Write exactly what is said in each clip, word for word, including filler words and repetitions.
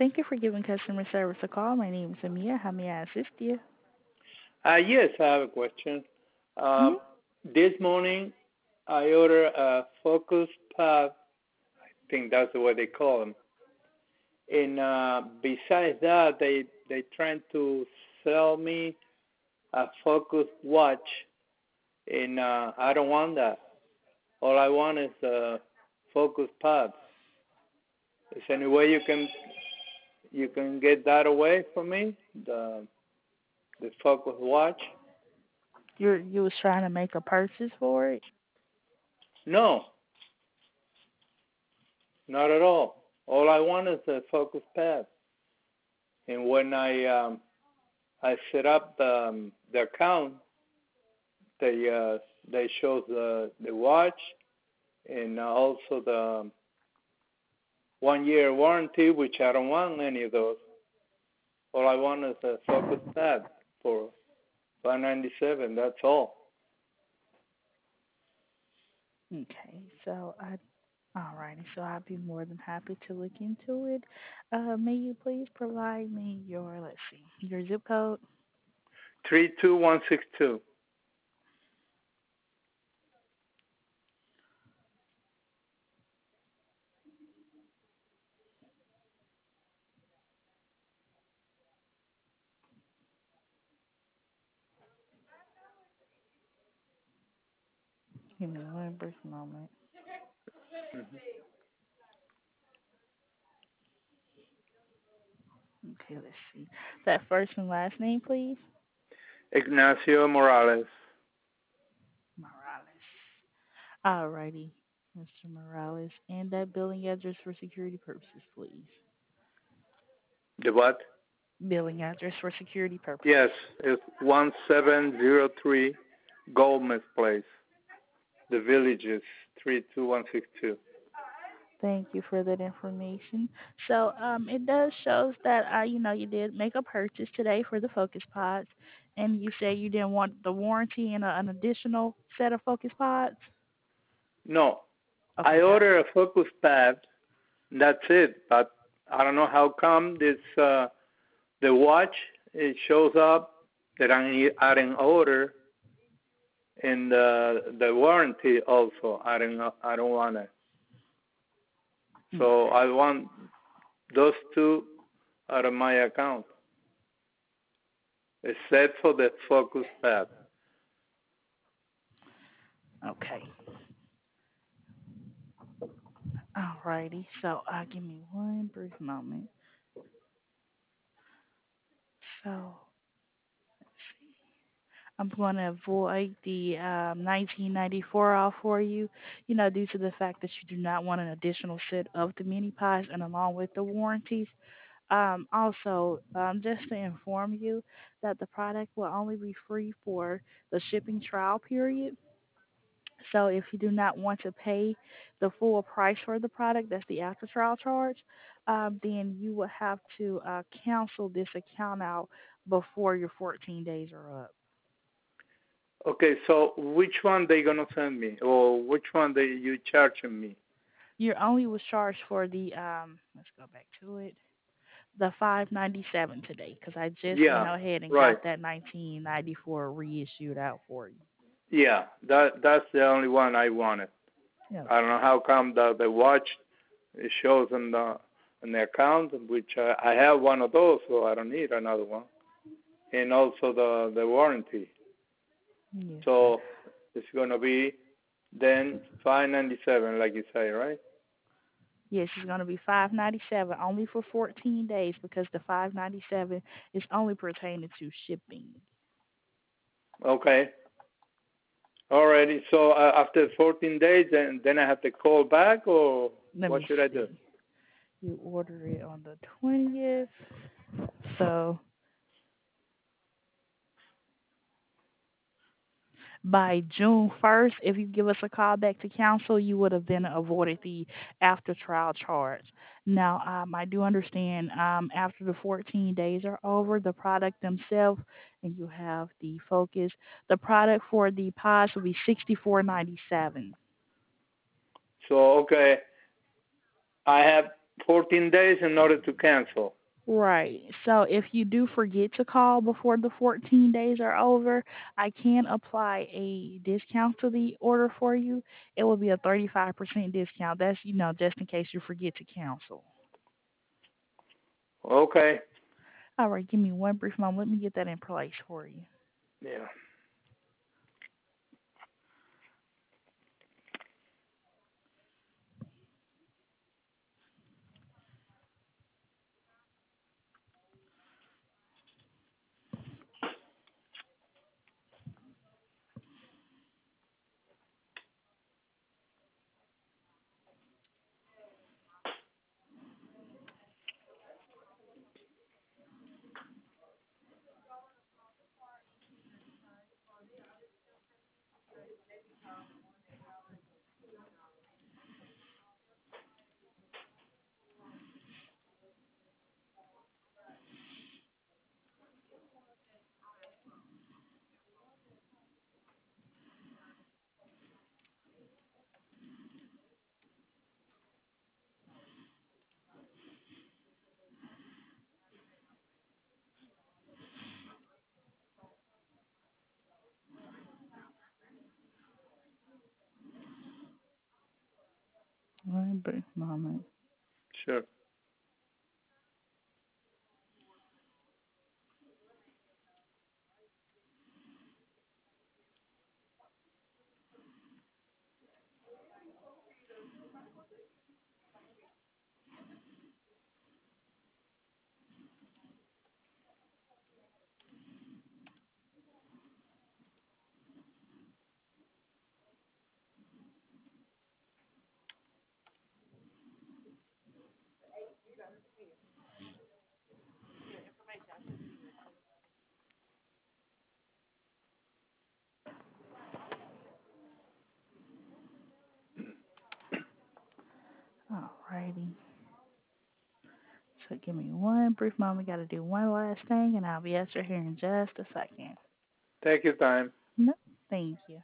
Thank you for giving customer service a call. My name is Amia. How may I assist you? Uh, yes, I have a question. Uh, Hmm. this morning, I ordered a Focus Pub. I think that's what they call them. And uh, besides that, they they trying to sell me a Focus watch, and uh, I don't want that. All I want is a Focus Pub. Is there any way you can you can get that away from me? The the Focus watch? You you was trying to make a purchase for it? No, not at all. All I want is a Focus Pad. And when I um, I set up the, um, the account, they uh, they show the the watch and also the one year warranty, which I don't want any of those. All I want is a Focus Pad for five ninety seven. That's all. Okay, so I alrighty, so I'd be more than happy to look into it. Uh, may you please provide me your let's see your zip code? Three two one six two. Give me one brief moment. Mm-hmm. Okay, let's see. That first and last name, please. Ignacio Morales. Morales. Alrighty, mister Morales, and that billing address for security purposes, please. The what? Billing address for security purposes. Yes, it's one seven zero three Goldsmith Place. The village is three two one six two. Thank you for that information. So, um, it does shows that uh, you know, you did make a purchase today for the Focus Pods, and you say you didn't want the warranty and a, an additional set of Focus Pods. No, I Okay, got ordered a Focus Pad. That's it. But I don't know how come this uh, the watch it shows up that I'm adding order and the the warranty also. I don't know, I don't want it. it. So Okay. I want those two out of my account, except for the Focus Pad. Okay. Alrighty. So, uh, give me one brief moment. So, I'm going to avoid the um, nineteen ninety-four off for you, you know, due to the fact that you do not want an additional set of the mini pies and along with the warranties. Um, also, um, just to inform you that the product will only be free for the shipping trial period. So if you do not want to pay the full price for the product, that's the after trial charge, um, then you will have to uh, cancel this account out before your fourteen days are up. Okay, so which one they gonna send me, or which one they you charging me? You only was charged for the um. Let's go back to it. The five ninety seven today, because I just went Yeah, ahead and right. got that nineteen ninety four reissued out for you. Yeah, that that's the only one I wanted. I don't Okay. know how come the the watch it shows on the on the account, which I, I have one of those, so I don't need another one. And also the the warranty. Yes, sir. So it's gonna be then five ninety seven, like you say, right? Yes, it's going to be five ninety seven only for fourteen days because the five ninety seven is only pertaining to shipping. Okay. Alrighty. So uh, after fourteen days, then then I have to call back, or Let what me should I do? see. You order it on the twentieth, so by June first, if you give us a call back to council, you would have then avoided the after trial charge. Now, um, I do understand um, after the fourteen days are over, the product themselves, and you have the Focus, the product for the pods will be sixty-four ninety-seven. So okay, I have fourteen days in order to cancel. Right. So if you do forget to call before the fourteen days are over, I can apply a discount to the order for you. It will be a thirty-five percent discount. That's, you know, just in case you forget to cancel. Okay. All right, give me one brief moment. Let me get that in place for you. Yeah. One brief moment. Sure. All righty. So give me one brief moment. Got to do one last thing, and I'll be at your here in just a second. Take your time. No, thank you.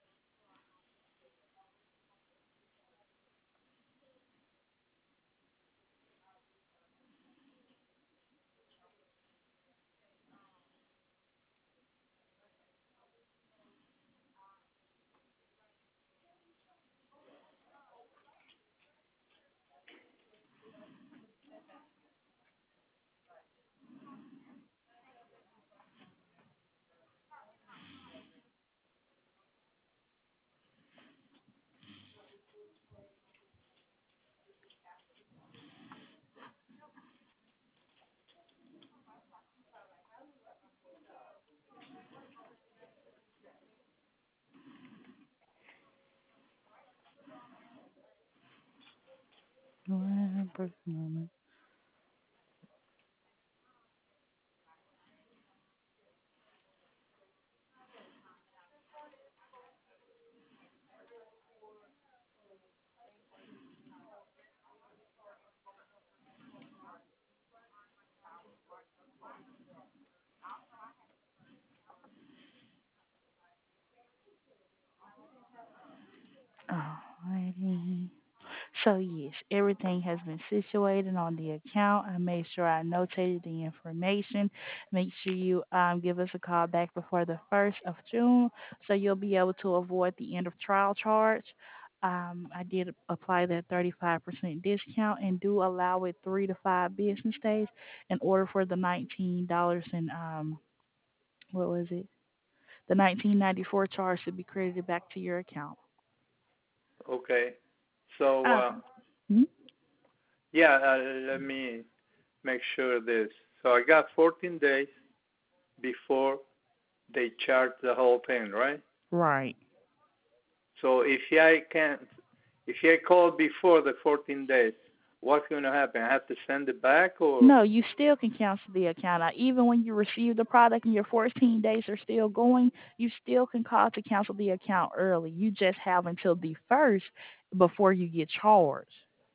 One brief moment. All righty. So yes, everything has been situated on the account. I made sure I notated the information. Make sure you um, give us a call back before the first of June, so you'll be able to avoid the end of trial charge. Um, I did apply that thirty-five percent discount and do allow it three to five business days in order for the nineteen dollars and um, what was it? The nineteen ninety-four charge to be credited back to your account. Okay. So, Uh, uh, hmm? yeah, uh, let me make sure of this. So I got fourteen days before they charge the whole thing, right? Right. So if I can't, if I call before the fourteen days, what's going to happen? I have to send it back, or? No, you still can cancel the account out. Even when you receive the product and your fourteen days are still going, you still can call to cancel the account early. You just have until the first before you get charged.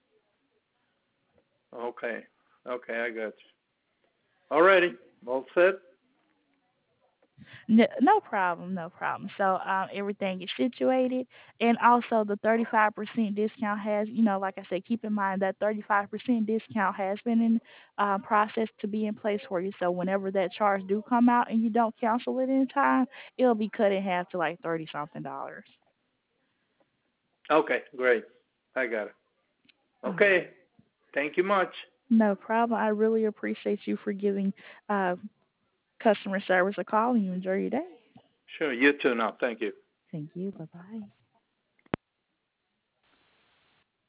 Okay. Okay, I got you. Alrighty. All set? No, no problem, no problem. So um, everything is situated, and also the thirty-five percent discount has, you know, like I said, keep in mind that thirty-five percent discount has been in uh, process to be in place for you. So whenever that charge do come out and you don't cancel it in time, it'll be cut in half to like thirty something dollars. Okay, great. I got it. All right. Okay, thank you much. No problem. I really appreciate you for giving uh, customer service a call, and you enjoy your day. Sure, you too now. Thank you. Thank you. Bye bye.